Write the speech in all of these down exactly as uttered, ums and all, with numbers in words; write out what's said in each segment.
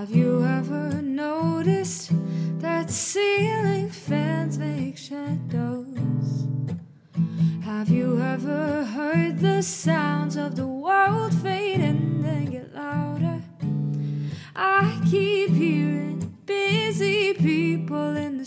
Have you ever noticed that ceiling fans make shadows? Have you ever heard the sounds of the world fade and then get louder? I keep hearing busy people in the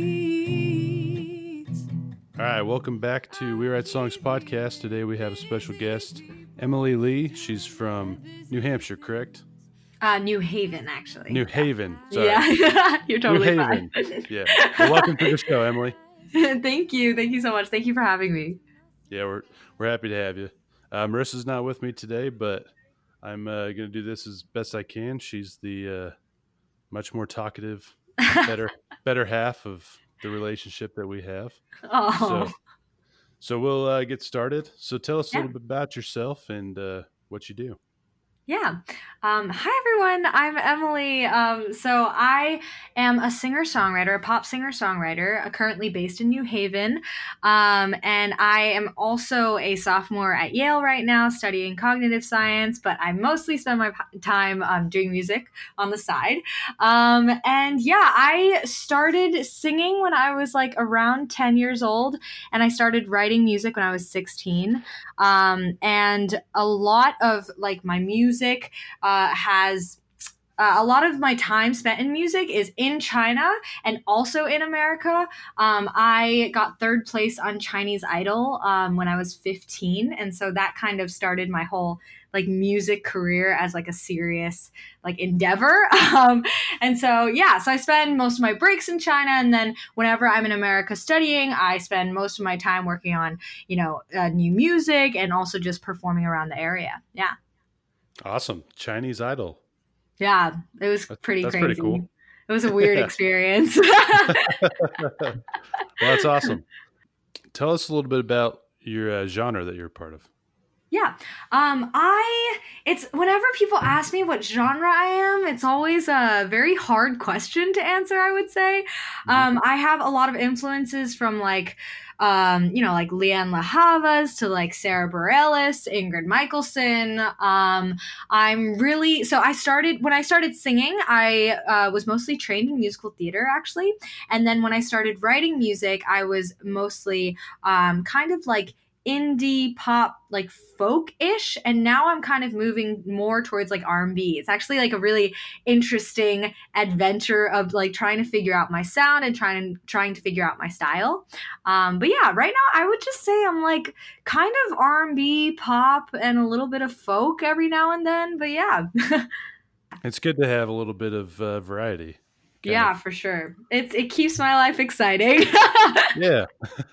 streets. All right, welcome back to We Write Songs podcast. Today we have a special guest, Emily Lee. She's from New Hampshire, correct? Uh, New Haven, actually. New Haven. Sorry. Yeah, you're totally New Haven. fine. Yeah. Well, welcome to the show, Emily. Thank you. Thank you so much. Thank you for having me. Yeah, we're we're happy to have you. Uh, Marissa's not with me today, but I'm uh, going to do this as best I can. She's the uh, much more talkative, better better half of the relationship that we have. Oh. So, so we'll uh, get started. So tell us a Yeah. little bit about yourself and uh, what you do. Yeah. Um, hi, everyone. I'm Emily. Um, so I am a singer-songwriter, a pop singer-songwriter, uh, currently based in New Haven. Um, and I am also a sophomore at Yale right now studying cognitive science, but I mostly spend my p- time um, doing music on the side. Um, and yeah, I started singing when I was like around ten years old, and I started writing music when I was sixteen. Um, and a lot of like my music uh, has uh, a lot of my time spent in music is in China and also in America. Um, I got third place on Chinese Idol um, when I was fifteen, and so that kind of started my whole like music career as like a serious like endeavor. Um, and so, yeah, so I spend most of my breaks in China. And then whenever I'm in America studying, I spend most of my time working on, you know, uh, new music and also just performing around the area. Yeah. Awesome. Chinese Idol. Yeah. It was That's- pretty that's crazy. pretty cool. It was a weird Yeah. experience. Well, that's awesome. Tell us a little bit about your uh, genre that you're a part of. Yeah. Um, I, it's whenever people ask me what genre I am, it's always a very hard question to answer, I would say. Um, I have a lot of influences from like, um, you know, like Leanne LaHavas to like Sarah Bareilles, Ingrid Michaelson. Um, I'm really, so I started, when I started singing, I uh, was mostly trained in musical theater actually. And then when I started writing music, I was mostly um, kind of like indie pop, like folk-ish, and now I'm kind of moving more towards like R and B. It's actually like a really interesting adventure of like trying to figure out my sound and trying trying to figure out my style. Um, but yeah, right now I would just say I'm like kind of R and B, pop, and a little bit of folk every now and then. But yeah, It's good to have a little bit of uh, variety. kind yeah, of. for sure. It's it keeps my life exciting. Yeah.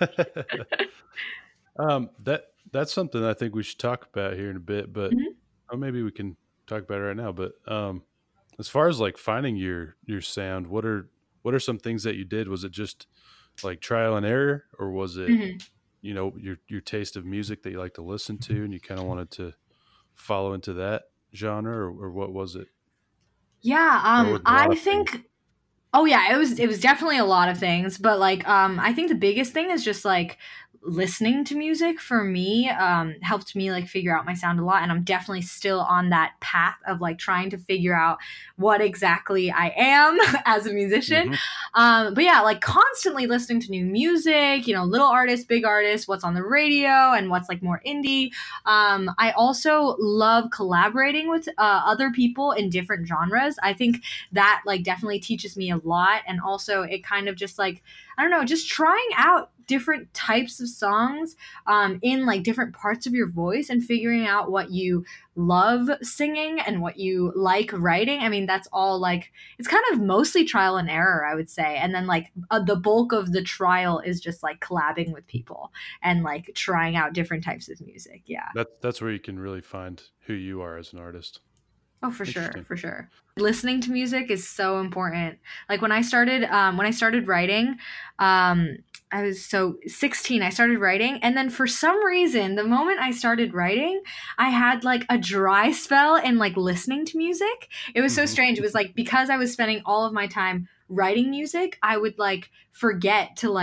um, that that's something I think we should talk about here in a bit, but Mhm. or maybe we can talk about it right now. But um, as far as like finding your your sound, what are what are some things that you did? Was it just like trial and error, or was it Mhm. you know your your taste of music that you like to listen to, and you kind of wanted to follow into that genre, or, or what was it? Yeah, Or was um, it a lot I of things? think. Oh yeah, it was it was definitely a lot of things, but like um I think the biggest thing is just like listening to music for me um helped me like figure out my sound a lot, and I'm definitely still on that path of like trying to figure out what exactly I am as a musician. Mhm. Um but yeah, like constantly listening to new music, you know, little artists, big artists, what's on the radio and what's like more indie. Um I also love collaborating with uh, other people in different genres. I think that like definitely teaches me a lot, and also it kind of just like I don't know, just trying out different types of songs um, in like different parts of your voice and figuring out what you love singing and what you like writing. I mean, that's all like it's kind of mostly trial and error, I would say, and then like uh, the bulk of the trial is just like collabing with people and like trying out different types of music. Yeah. That's that's where you can really find who you are as an artist. Oh, for sure, Interesting. for sure. Listening to music is so important. Like when I started, um, when I started writing, um, I was so sixteen. I started writing, and then for some reason, the moment I started writing, I had like a dry spell in like listening to music. It was so Mhm. strange. It was like because I was spending all of my time writing music, I would like forget to like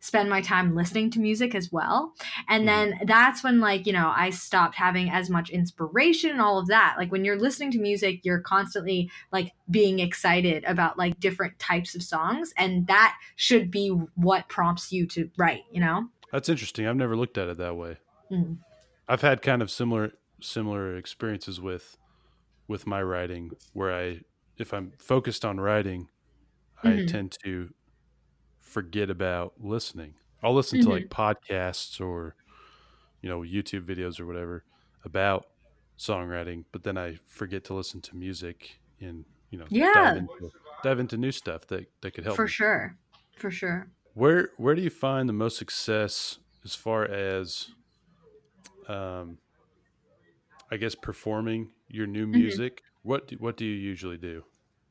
spend my time listening to music as well. And Mhm. then that's when, like, you know, I stopped having as much inspiration and all of that. Like when you're listening to music, you're constantly like being excited about like different types of songs. And that should be what prompts you to write, you know? That's interesting. I've never looked at it that way. Mm. I've had kind of similar similar experiences with with my writing where I if I'm focused on writing, I hmm tend to forget about listening. I'll listen to hmm like podcasts or, you know, YouTube videos or whatever about songwriting, but then I forget to listen to music and, you know, dive Yeah, into dive into new stuff that that could help for me. sure. For sure. Where where do you find the most success as far as um I guess performing your new music? What do, what do you usually do?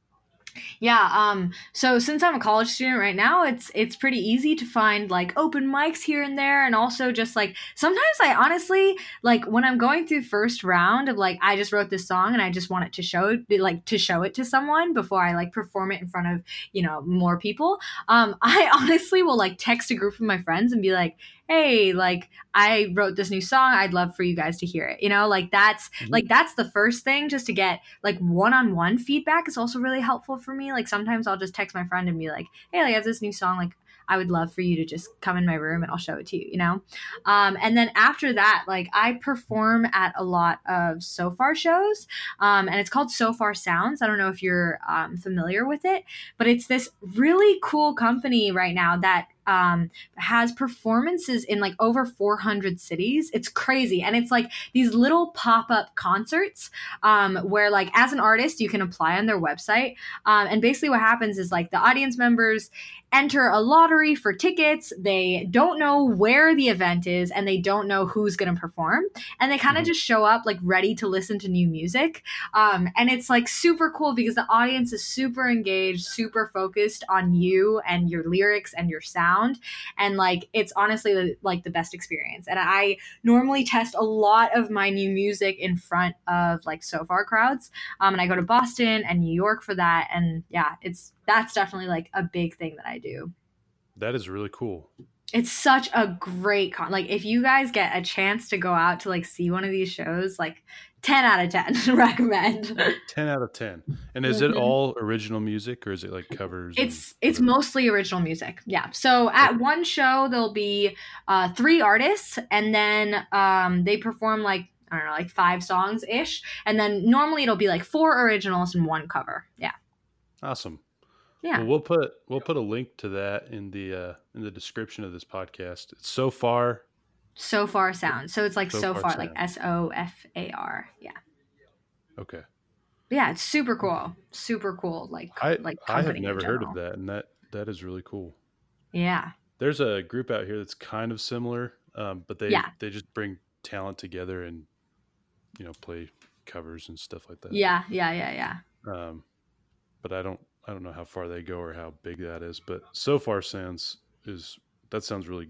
Yeah, um so since I'm a college student right now, it's it's pretty easy to find like open mics here and there, and also just like sometimes I honestly like when I'm going through first round of like I just wrote this song and I just want it to show it like to show it to someone before I like perform it in front of, you know, more people. Um I honestly will like text a group of my friends and be like, "Hey, like I wrote this new song. I'd love for you guys to hear it." You know, like that's Mhm. like that's the first thing, just to get like one-on-one feedback is also really helpful for me. Like sometimes I'll just text my friend and be like, "Hey, like, I have this new song, like I would love for you to just come in my room and I'll show it to you," you know? Um, and then after that, like I perform at a lot of Sofar shows, um, and it's called Sofar Sounds. I don't know if you're um, familiar with it, but it's this really cool company right now that um, has performances in like over four hundred cities. It's crazy. And it's like these little pop-up concerts um, where like as an artist, you can apply on their website. Um, and basically what happens is like the audience members enter a lottery for tickets. They don't know where the event is and they don't know who's going to perform. And they kind of Mhm. just show up like ready to listen to new music. Um, and it's like super cool because the audience is super engaged, super focused on you and your lyrics and your sound. And like, it's honestly like the best experience. And I normally test a lot of my new music in front of like Sofar crowds. Um, and I go to Boston and New York for that. And yeah, it's, that's definitely like a big thing that I do. That is really cool. It's such a great con. Like if you guys get a chance to go out to like see one of these shows, like ten out of ten recommend. ten out of ten. And is it Mhm. all original music or is it like covers? and It's it's whatever? mostly original music. Yeah. So at Okay. one show there'll be uh, three artists, and then um, they perform like I don't know, like five songs ish, and then normally it'll be like four originals and one cover. Yeah. Awesome. Well, Yeah. we'll put we'll put a link to that in the uh, in the description of this podcast. It's so far Sofar Sound. So it's like so so far far, like sound. S O F A R. Yeah. Okay. But yeah, it's super cool. Super cool. Like I like I have company in never heard of general. that, and that that is really cool. Yeah. There's a group out here that's kind of similar, um, but they Yeah. they just bring talent together and you know play covers and stuff like that. Yeah. Yeah. Yeah. Yeah. Um, but I don't I don't know how far they go or how big that is. But so far sounds is that sounds really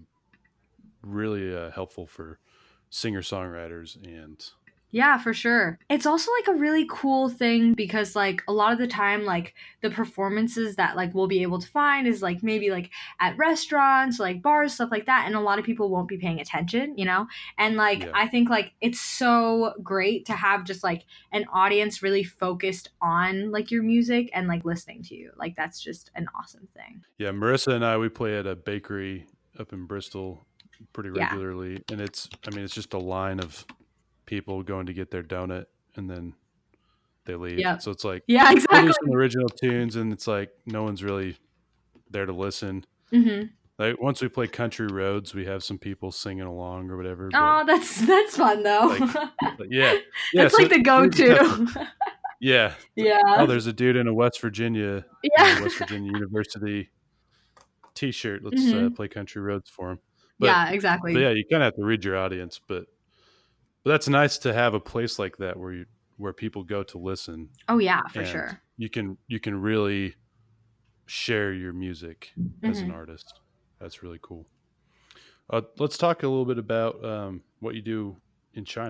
really uh, helpful for singer songwriters and Yeah, for sure. It's also like a really cool thing because like a lot of the time like the performances that like we'll be able to find is like maybe like at restaurants, like bars, stuff like that, and a lot of people won't be paying attention, you know? And like yeah I think like it's so great to have just like an audience really focused on like your music and like listening to you. Like that's just an awesome thing. yeah. Marissa and I we play at a bakery up in Bristol pretty Yeah. regularly, and it's I mean it's just a line of people going to get their donut and then they leave. Yep. So it's like Yeah, we'll do exactly. some original tunes, and it's like no one's really there to listen. Mhm. Like once we play Country Roads, we have some people singing along or whatever. But Oh, that's that's fun though. like, but yeah, yeah. That's So like the we just have to- go-to. yeah. Yeah. Oh, there's a dude in a West Virginia, you Yeah. know, West Virginia University T-shirt. Let's Mhm. uh, play Country Roads for him. But, Yeah, but exactly. yeah, you kind of have to read your audience. But but that's nice to have a place like that where you where people go to listen, Oh yeah, for and sure. you can you can really share your music as an Mhm. artist. That's really cool. Uh, let's talk a little bit about um, what you do in China.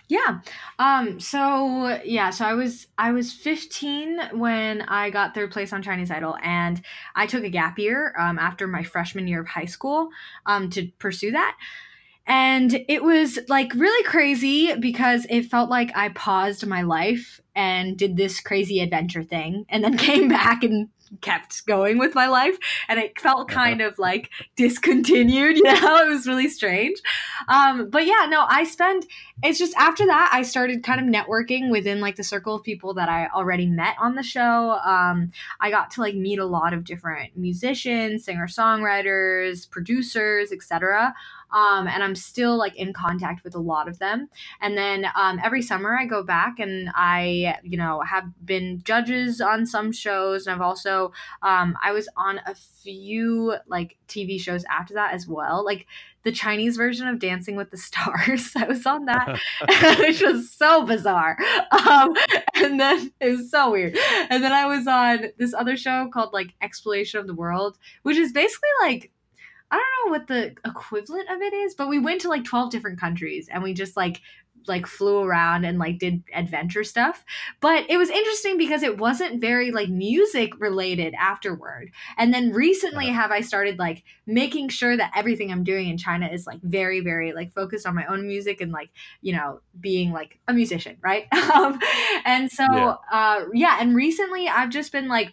Yeah. Um, so yeah, so I was I was fifteen when I got third place on Chinese Idol, and I took a gap year um, after my freshman year of high school um, to pursue that. And it was like really crazy because it felt like I paused my life and did this crazy adventure thing and then came back and kept going with my life. And it felt kind of like discontinued, you know, it was really strange. Um, but yeah, no, I spent, it's just after that, I started kind of networking within like the circle of people that I already met on the show. Um, I got to like meet a lot of different musicians, singer songwriters, producers, et cetera. Um, and I'm still like in contact with a lot of them. And then um, every summer I go back and I, you know, have been judges on some shows, and I've also um, I was on a few like T V shows after that as well, like the Chinese version of Dancing with the Stars. I was on that, which was so bizarre. Um, and then it was so weird. And then I was on this other show called like Exploration of the World, which is basically like I don't know what the equivalent of it is, but we went to like twelve different countries and we just like like flew around and like did adventure stuff. But it was interesting because it wasn't very like music related afterward. And then recently have I started like making sure that everything I'm doing in China is like very very like focused on my own music and like, you know, being like a musician, right? um, and so Yeah. uh yeah, and recently I've just been like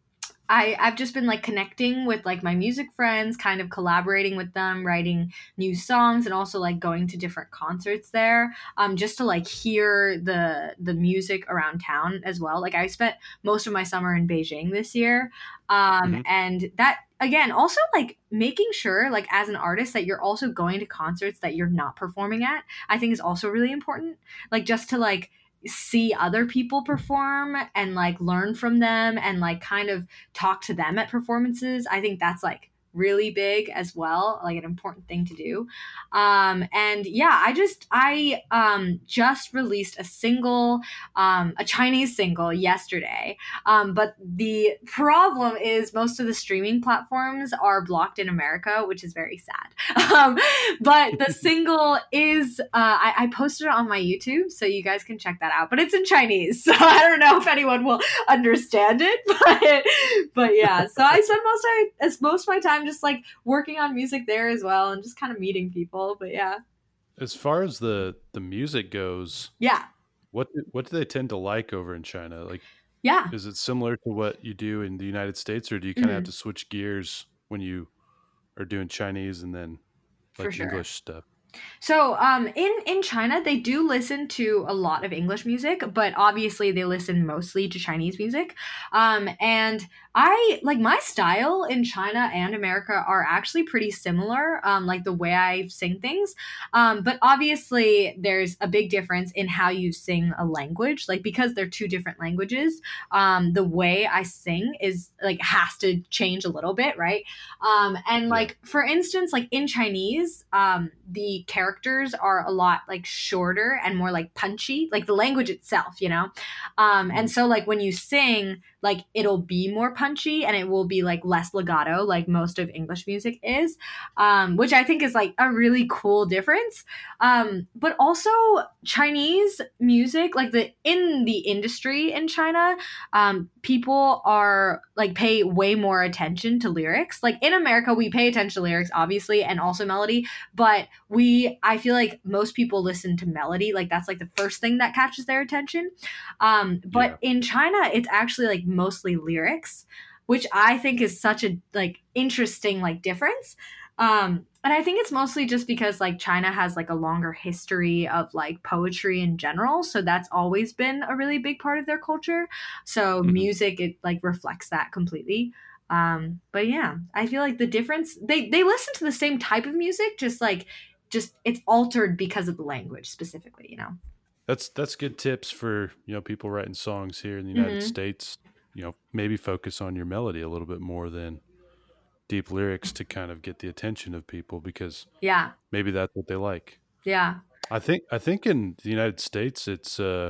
I, I've just been like connecting with like my music friends, kind of collaborating with them, writing new songs, and also like going to different concerts there, um, just to like hear the the music around town as well. Like I spent most of my summer in Beijing this year, um, Mhm. and that again also like making sure like as an artist that you're also going to concerts that you're not performing at, I think is also really important. Like just to like see other people perform and like learn from them and like kind of talk to them at performances. I think that's like really big as well, like an important thing to do. Um and yeah, I just I um just released a single, um a Chinese single yesterday. Um but the problem is most of the streaming platforms are blocked in America, which is very sad. um but the single is uh I, I posted it on my YouTube, so you guys can check that out, but it's in Chinese, so I don't know if anyone will understand it, but but yeah, so I spend most of my, as most of my time just like working on music there as well and just kind of meeting people. But yeah. As far as the the music goes, Yeah. what do- what do they tend to like over in China? Like, Yeah. is it similar to what you do in the United States, or do you kind of have Mhm. to switch gears when you are doing Chinese and then For like sure. English stuff? So, um, in in China, they do listen to a lot of English music, but obviously they listen mostly to Chinese music. Um, and I like my style in China and America are actually pretty similar. Um, like the way I sing things, um, but obviously there's a big difference in how you sing a language. Like because they're two different languages, um, the way I sing is like has to change a little bit, right? Um, and Yeah. like for instance, like in Chinese, um, the characters are a lot like shorter and more like punchy, like the language itself, you know. Um, and so like when you sing, like it'll be more punchy and it will be like less legato, like most of English music is, um, which I think is like a really cool difference. Um, but also Chinese music, like the in the industry in China, um, people are like pay way more attention to lyrics. Like in America, we pay attention to lyrics, obviously, and also melody. But we, I feel like most people listen to melody. Like that's like the first thing that catches their attention. Um, but Yeah. in China, it's actually like mostly lyrics, which I think is such a like interesting like difference. Um, and I think it's mostly just because like China has like a longer history of like poetry in general, so that's always been a really big part of their culture. So Mhm. music it like reflects that completely. Um, but yeah, I feel like the difference they they listen to the same type of music, just like just it's altered because of the language specifically, you know. That's that's good tips for, you know, people writing songs here in the United Hmm. States. You know, maybe focus on your melody a little bit more than deep lyrics to kind of get the attention of people, because Yeah, maybe that's what they like. yeah, I think I think in the United States it's uh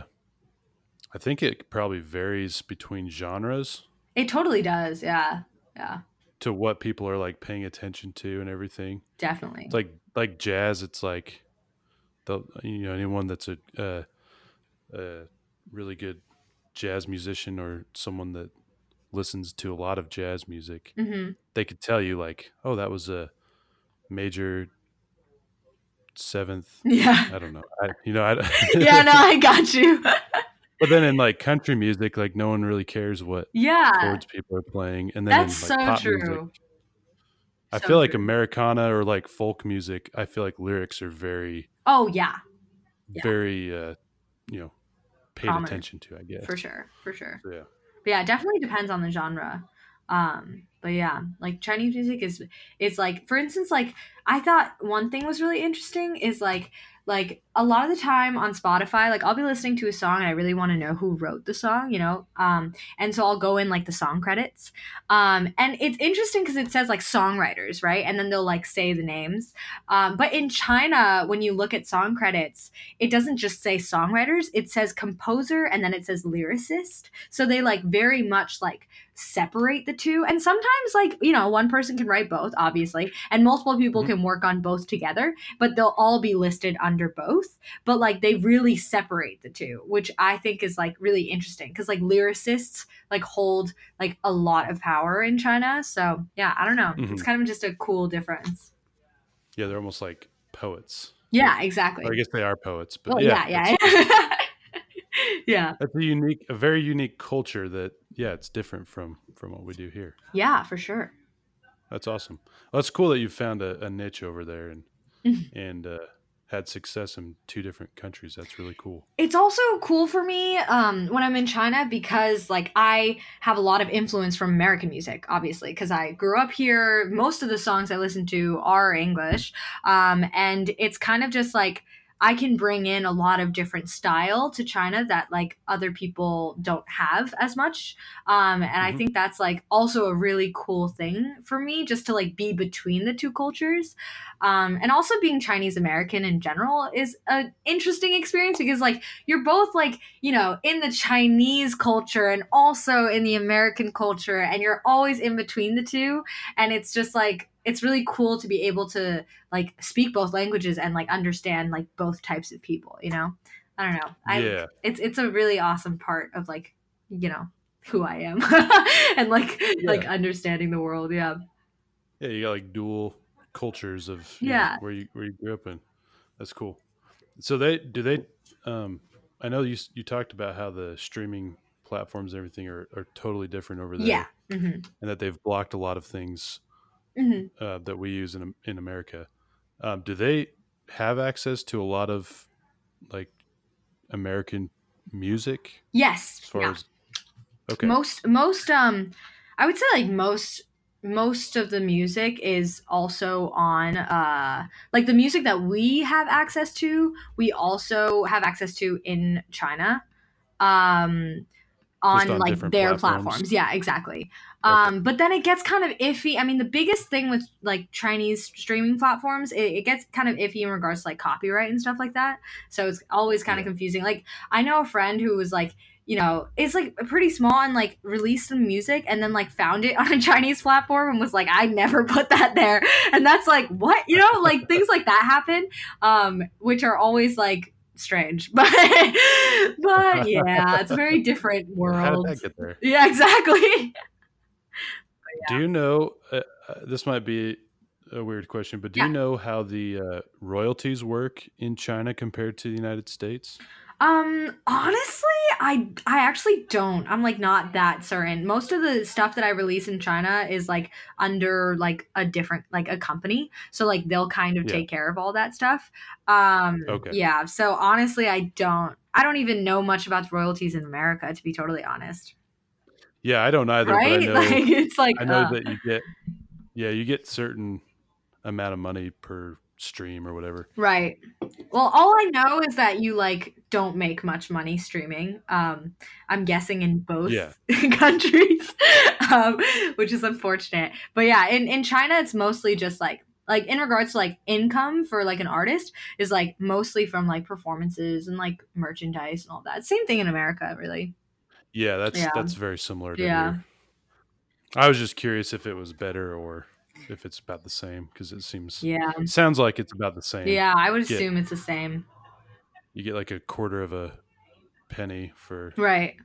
I think it probably varies between genres it totally does. Yeah, yeah, to what people are like paying attention to and everything. definitely. It's like like jazz, it's like the you know anyone that's a, uh, a really good jazz musician or someone that listens to a lot of jazz music, Mm-hmm. they could tell you like, oh, that was a major seventh. Yeah. I don't know. I, you know, I, Yeah, no, I got you. but then in like country music, like no one really cares what Yeah, chords people are playing, and then that's in like so pop true. music, I So feel like true. Americana or like folk music, I feel like lyrics are very, Oh yeah, Yeah. very, uh, you know, paid Prominent. attention to, I guess. For sure, for sure. So, yeah. But yeah, it definitely depends on the genre. Um, but yeah, like Chinese music is is like, for instance, like I thought one thing was really interesting is like like a lot of the time on Spotify, like I'll be listening to a song and I really want to know who wrote the song, you know, um, and so I'll go in like the song credits, um, and it's interesting because it says like songwriters, right, and then they'll like say the names, um, but in China, when you look at song credits, it doesn't just say songwriters; it says composer and then it says lyricist. So they like very much like separate the two, and sometimes like you know one person can write both obviously and multiple people Mhm. can work on both together, but they'll all be listed under both, but like they really separate the two, which I think is like really interesting because like lyricists like hold like a lot of power in China. So yeah, I don't know, it's Mhm. kind of just a cool difference. Yeah, they're almost like poets. Yeah, exactly. Or I guess they are poets, but Well, yeah, yeah, that's, yeah. Yeah, that's a unique, a very unique culture that, yeah, it's different from from what we do here. yeah, for sure. That's awesome. Well, it's cool that you found a, a niche over there and Mhm. and uh, had success in two different countries. That's really cool. It's also cool for me um, when I'm in China because like I have a lot of influence from American music, obviously, because I grew up here. Most of the songs I listen to are English, um, and it's kind of just like I can bring in a lot of different style to China that like other people don't have as much, um, and I Mhm. think that's like also a really cool thing for me, just to like be between the two cultures, um, and also being Chinese American in general is an interesting experience because like you're both like you know in the Chinese culture and also in the American culture, and you're always in between the two, and it's just like it's really cool to be able to like speak both languages and like understand like both types of people, you know. I don't know, I Yeah. it's it's a really awesome part of like you know who I am and like like understanding the world. Yeah, Yeah, you got like dual cultures of you know, yeah. where you where you grew up in. That's cool. So they do they um I know you s- you talked about how the streaming platforms and everything are, are totally different over there, Yeah. hmm and that they've blocked a lot of things hmm uh, that we use in in America. Um, do they have access to a lot of like American music Yes. as far Yeah. as okay? most most um I would say like most most of the music is also on uh like the music that we have access to, we also have access to in China, um Just on on like different their platforms. platforms. Yeah, exactly. Okay. Um, but then it gets kind of iffy. I mean, the biggest thing with like Chinese streaming platforms, it, it gets kind of iffy in regards to like copyright and stuff like that. So it's always kind of Yeah. confusing. Like I know a friend who was like, you know, it's like pretty small and like released some music and then like found it on a Chinese platform and was like, I never put that there. And that's like, what? You know, like things like that happen, um, which are always like strange, but but yeah, it's a very different How did world. that get there? Yeah, exactly. Do you know? Uh, uh, this might be a weird question, but do you Yeah. know how the uh, royalties work in China compared to the United States? Um, honestly, I I actually don't. I'm like not that certain. Most of the stuff that I release in China is like under like a different like a company. So like they'll kind of Yeah. take care of all that stuff. Um Okay. yeah, so honestly I don't I don't even know much about the royalties in America, to be totally honest. Yeah, I don't either, but I Right? know Like it's like I know uh that you get yeah you get certain amount of money per stream or whatever. right. Well, all I know is that you like don't make much money streaming. Um, I'm guessing in both Yeah. countries, um, which is unfortunate. But yeah, in, in China, it's mostly just like like in regards to like income for like an artist is like mostly from like performances and like merchandise and all that. Same thing in America, really. Yeah, that's Yeah. that's very similar to Yeah. here. I was just curious if it was better or if it's about the same because it seems Yeah. sounds like it's about the same. Yeah, I would Get- assume it's the same. you get like a quarter of a penny for Right.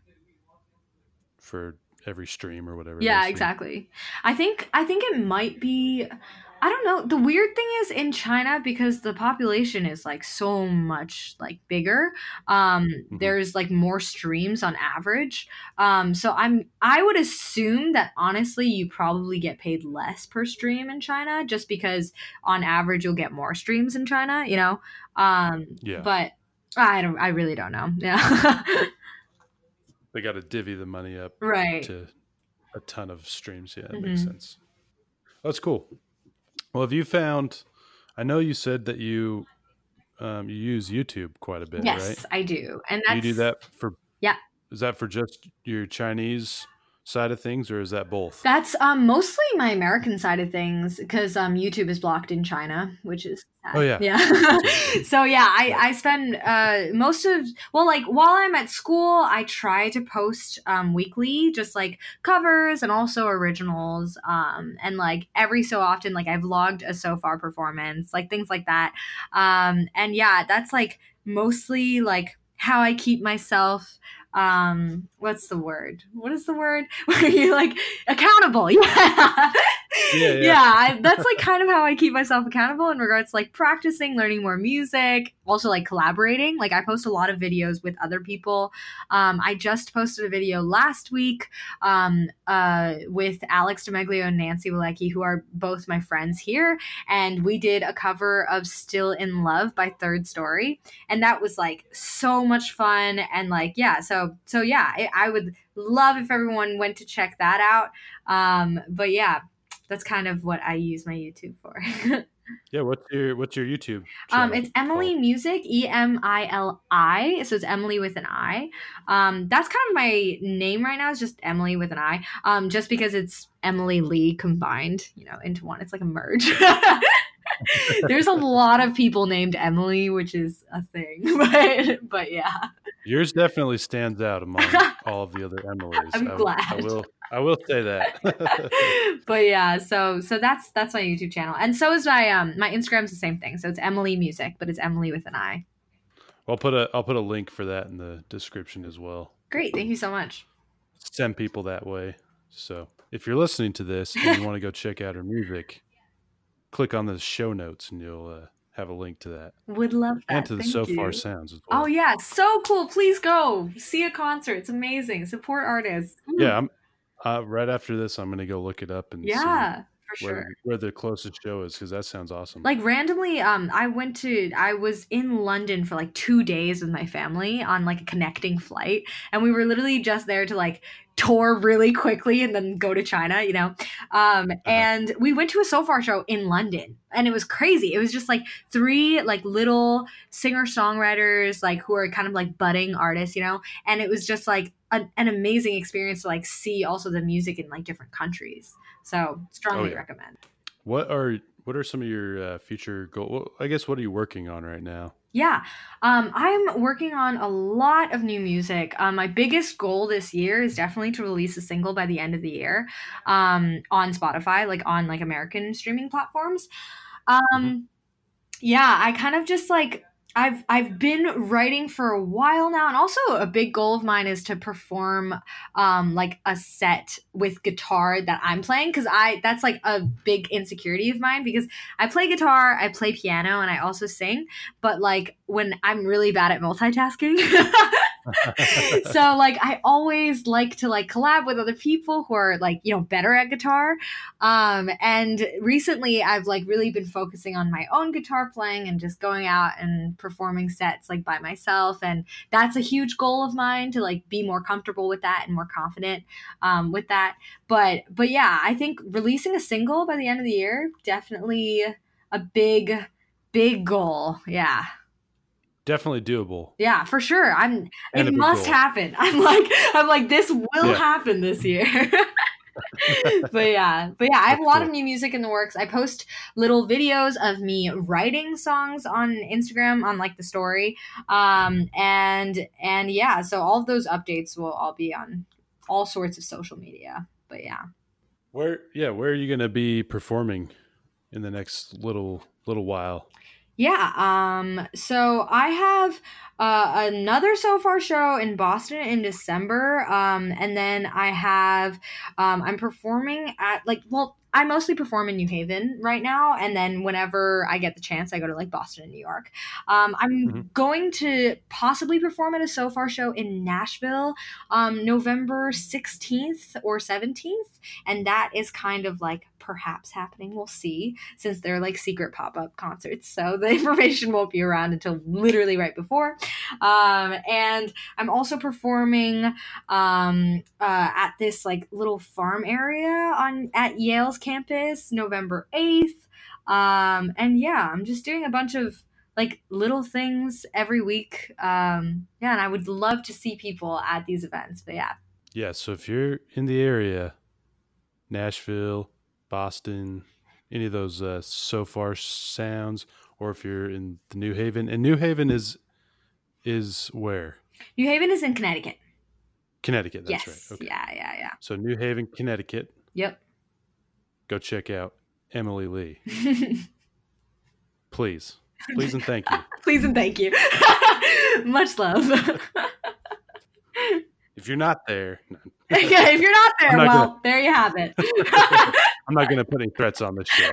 for every stream or whatever. Yeah, it is. exactly. I think I think it might be, I don't know. The weird thing is in China, because the population is like so much like bigger, um Mm-hmm. there's like more streams on average. Um so I'm I would assume that honestly you probably get paid less per stream in China, just because on average you'll get more streams in China, you know. Um Yeah. but I don't I really don't know. Yeah. They got to divvy the money up Right. to a ton of streams. Yeah, that Mhm. makes sense. That's cool. Well, have you found? I know you said that you um, you use YouTube quite a bit, Yes, right? I do. And Do that's you do that for? Yeah. Is that for just your Chinese side of things, or is that both? That's um mostly my American side of things, because um YouTube is blocked in China, which is sad. Oh, yeah. Yeah. That's right. So yeah, I Yeah. I spend uh most of, well, like while I'm at school, I try to post um weekly, just like covers and also originals, um and like every so often like I vlogged a so far performance, like things like that. Um and yeah, that's like mostly like how I keep myself um what's the word what is the word where you like accountable. Yeah. Yeah, yeah. Yeah, I, that's like kind of how I keep myself accountable in regards to like practicing, learning more music, also like collaborating. Like I post a lot of videos with other people. um I just posted a video last week um uh with Alex Demeglio and Nancy Walecki, who are both my friends here, and we did a cover of Still in Love by Third Story, and that was like so much fun. And like yeah, so so yeah, I, I would love if everyone went to check that out. Um but yeah, that's kind of what I use my YouTube for. Yeah. What's your What's your YouTube? Um, channel it's Emily called? Music, E M I L I. So it's Emily with an I. Um, that's kind of my name right now. It's just Emily with an I. Um, just because it's Emily Lee combined, you know, into one. It's like a merge. There's a lot of people named Emily, which is a thing. But but yeah. Yours definitely stands out among all of the other Emilys. I'm I, glad. I will. I will say that. But yeah, so so that's that's my YouTube channel, and so is my um my Instagram's the same thing. So it's Emily Music, but it's Emily with an I. I'll put a I'll put a link for that in the description as well. Great, thank you so much. Send people that way. So if you're listening to this and you want to go check out her music, click on the show notes and you'll uh, have a link to that. Would love that. And to the Thank So you. Far Sounds as well. Oh yeah, so cool. Please go see a concert. It's amazing. Support artists. Ooh. Yeah, I'm uh, right after this. I'm gonna go look it up and Yeah, for see sure. where, where the closest show is, because that sounds awesome. Like randomly, um, I went to I was in London for like two days with my family on like a connecting flight, and we were literally just there to like tour really quickly and then go to China, you know. Um, and we went to a So Far show in London, and it was crazy. It was just like three like little singer songwriters, like who are kind of like budding artists, you know. And it was just like a, an amazing experience to like see also the music in like different countries. So strongly Oh, yeah. recommend. What are What are some of your uh, future goals? Well, I guess what are you working on right now? Yeah, um, I'm working on a lot of new music. Um, my biggest goal this year is definitely to release a single by the end of the year, um, on Spotify, like on like American streaming platforms. Um, Mm-hmm. Yeah, I kind of just like I've I've been writing for a while now, and also a big goal of mine is to perform um like a set with guitar that I'm playing, because I that's like a big insecurity of mine, because I play guitar, I play piano, and I also sing, but like when I'm really bad at multitasking. So like I always like to like collab with other people who are like, you know, better at guitar. Um and recently I've like really been focusing on my own guitar playing and just going out and performing sets like by myself, and that's a huge goal of mine, to like be more comfortable with that and more confident um with that. But but yeah, I think releasing a single by the end of the year, definitely a big big goal. Yeah. Definitely doable. Yeah, for sure. I'm And a it big must goal. happen. I'm like I'm like this will Yeah. happen this year. But yeah. But yeah, I have a That's lot of cool. new music in the works. I post little videos of me writing songs on Instagram on like the story. Um and and yeah, so all of those updates will all be on all sorts of social media. But yeah. Where yeah, where are you going to be performing in the next little little while? Yeah. Um. So I have uh, another So Far show in Boston in December. Um. And then I have, um. I'm performing at like well. I mostly perform in New Haven right now, and then whenever I get the chance, I go to like Boston and New York. Um, Hmm. I'm going to possibly perform at a So Far show in Nashville, um, November sixteenth or seventeenth, and that is kind of like perhaps happening. We'll see, since they're like secret pop-up concerts, so the information won't be around until literally right before. Um, and I'm also performing um, uh, at this like little farm area on at Yale's campus November eighth. Um, and yeah, I'm just doing a bunch of like little things every week. Um, yeah, and I would love to see people at these events. But yeah. Yeah. So if you're in the area, Nashville, Boston, any of those uh, so far sounds, or if you're in the New Haven, and New Haven is is where? New Haven is in Connecticut. Connecticut. That's right. Yes. Okay. Yeah, yeah, yeah. So New Haven, Connecticut. Yep. Go check out Emily Lee, please, please, and thank you. Please and thank you. Much love. If you're not there, Okay, if you're not there, I'm not well, gonna- there you have it. I'm not going to put any threats on this show.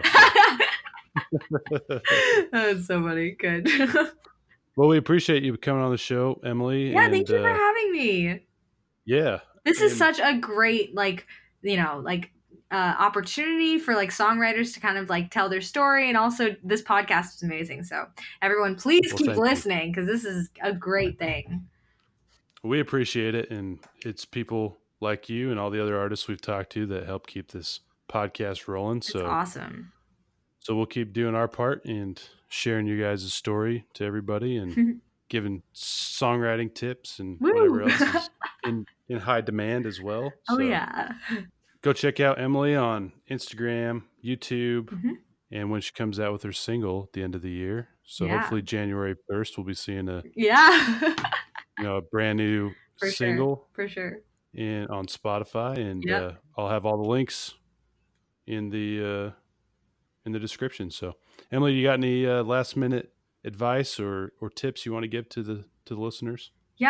That's so funny. Good. Well, we appreciate you coming on the show, Emily. Yeah, and, thank you for uh, having me. yeah. This is and- such a great, like, you know, like uh, opportunity for like songwriters to kind of like tell their story, and also this podcast is amazing. So everyone, please Well, keep thank you. listening because this is a great thing. We appreciate it, and it's people like you and all the other artists we've talked to that help keep this podcast rolling. It's So, awesome. so we'll keep doing our part and sharing you guys' story to everybody and giving songwriting tips and Woo! whatever else is in, in high demand as well. Oh So yeah. go check out Emily on Instagram, YouTube, Mhm. and when she comes out with her single at the end of the year. So Yeah. hopefully January first, we'll be seeing a Yeah. you know a brand new For single. sure. For sure. in on Spotify, and Yep. uh, I'll have all the links in the uh, in the description. So, Emily, you got any uh, last minute advice or or tips you want to give to the to the listeners? Yeah,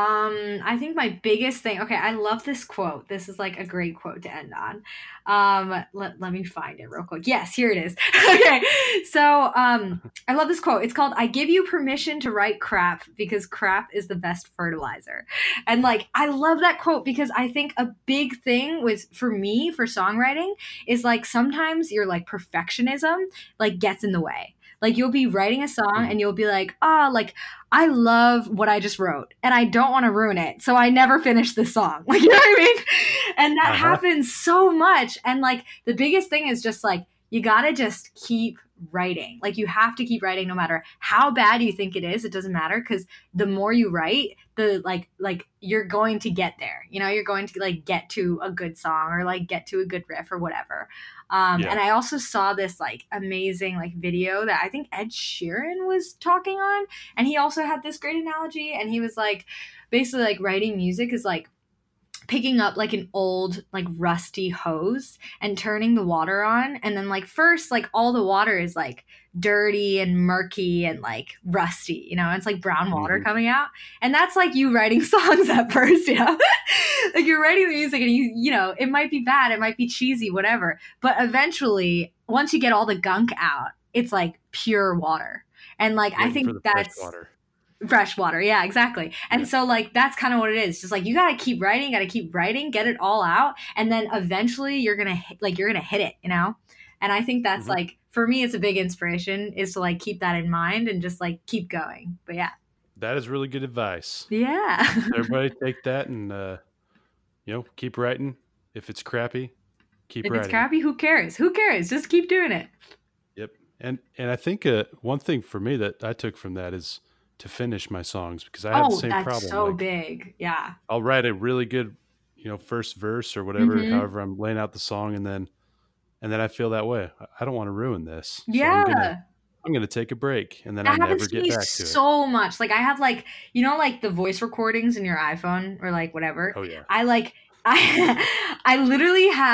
um, I think my biggest thing. Okay, I love this quote. This is like a great quote to end on. Um, let, let me find it real quick. Yes, here it is. Okay, so um, I love this quote. It's called "I give you permission to write crap because crap is the best fertilizer." And like, I love that quote because I think a big thing with for me for songwriting is like sometimes your like perfectionism like gets in the way. Like you'll be writing a song and you'll be like, ah, oh, like I love what I just wrote and I don't want to ruin it. So I never finish this song. Like, you know what I mean? And that Uh-huh. happens so much. And like the biggest thing is just like, you got to just keep writing. Like you have to keep writing no matter how bad you think it is. It doesn't matter because the more you write, the like like you're going to get there. You know, you're going to like get to a good song or like get to a good riff or whatever. Um, Yeah. And I also saw this like amazing like video that I think Ed Sheeran was talking on, and he also had this great analogy, and he was like, basically like writing music is like picking up like an old like rusty hose and turning the water on, and then like first like all the water is like dirty and murky and like rusty, you know, it's like brown water Mhm. coming out, and that's like you writing songs at first, you know. Like you're writing the music and you you know it might be bad, it might be cheesy, whatever, but eventually once you get all the gunk out, it's like pure water. And like I Waiting think for the fresh that's water. fresh water, yeah, exactly. And Yeah. so like that's kind of what it is. Just like you gotta keep writing, gotta keep writing, get it all out, and then eventually you're gonna hit, like you're gonna hit it, you know. And I think that's Mhm. like for me, it's a big inspiration is to like keep that in mind and just like keep going. But yeah, That is really good advice. yeah, Everybody take that and uh, you know keep writing. If it's crappy, keep if writing. it's crappy, who cares? Who cares? Just keep doing it. Yep. And and I think uh, one thing for me that I took from that is to finish my songs, because I have the Oh, same that's problem. so Like, big. Yeah, I'll write a really good, you know, first verse or whatever, Mhm. however I'm laying out the song, and then and then I feel that way. I- I don't want to ruin this. So yeah. I'm gonna I'm gonna take a break, and then That I never happens to get me back to it. so much. Like I have like you know like the voice recordings in your iPhone or like whatever. Oh yeah. I like I I literally have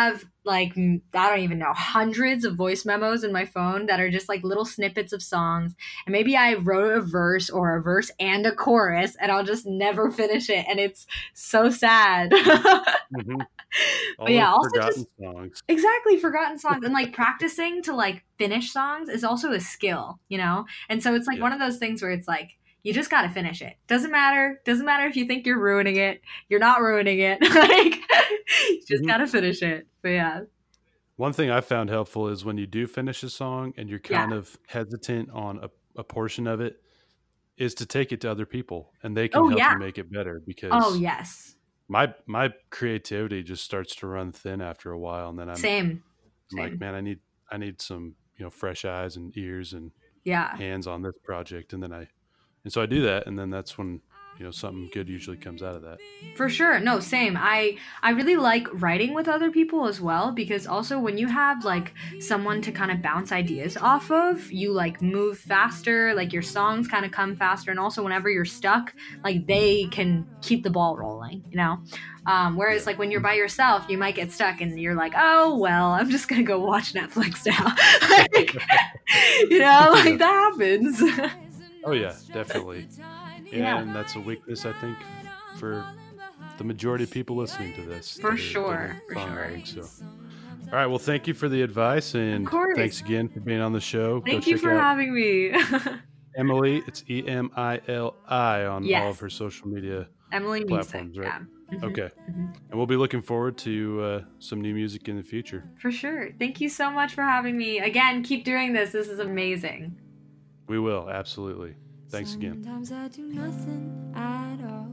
like I don't even know, hundreds of voice memos in my phone that are just like little snippets of songs. And maybe I wrote a verse or a verse and a chorus, and I'll just never finish it. And it's so sad. Mm-hmm. But yeah, also forgotten just songs. exactly forgotten songs, and like practicing to like finish songs is also a skill, you know? And so it's like Yeah. one of those things where it's like, you just got to finish it. Doesn't matter. Doesn't matter if you think you're ruining it. You're not ruining it. Like, you just Mhm. got to finish it. But yeah. One thing I found helpful is when you do finish a song and you're kind Yeah. of hesitant on a, a portion of it, is to take it to other people and they can Oh, help yeah. you make it better, because Oh, yes. my my creativity just starts to run thin after a while, and then I'm, Same. I'm like, Same. man, I need I need some, you know, fresh eyes and ears and Yeah. hands on this project, and then I and so I do that, and then that's when, you know, something good usually comes out of that. For sure. No, same. I I really like writing with other people as well, because also when you have like someone to kind of bounce ideas off of, you like move faster, like your songs kind of come faster, and also whenever you're stuck, like they can keep the ball rolling, you know? Um, whereas Yeah. like when you're by yourself, you might get stuck and you're like, oh, well, I'm just going to go watch Netflix now. Like, you know, like that happens. Oh yeah, definitely. Yeah. And that's a weakness, I think, for the majority of people listening to this. For that are- sure, that are for sure. songwriting, so. All right, well, thank you for the advice, and Of course. thanks again for being on the show. Thank Go you check for out having me. Emily. It's E M I L I on all Yes. of her social media Emily Music. platforms, right? Yeah. Mhm. Okay. Mhm. And we'll be looking forward to uh, some new music in the future. For sure. Thank you so much for having me. Again, keep doing this. This is amazing. We will, absolutely. Thanks again. Sometimes I do nothing at all.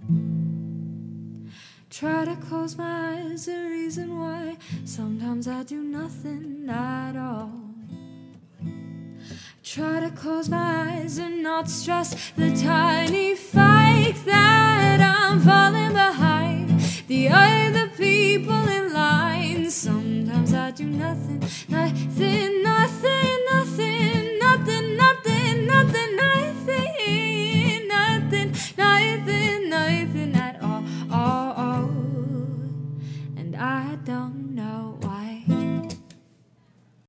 Try to close my eyes, the reason why. Sometimes I do nothing at all. Try to close my eyes and not stress the tiny fight that I'm falling behind the other people in line. Sometimes I do nothing, nothing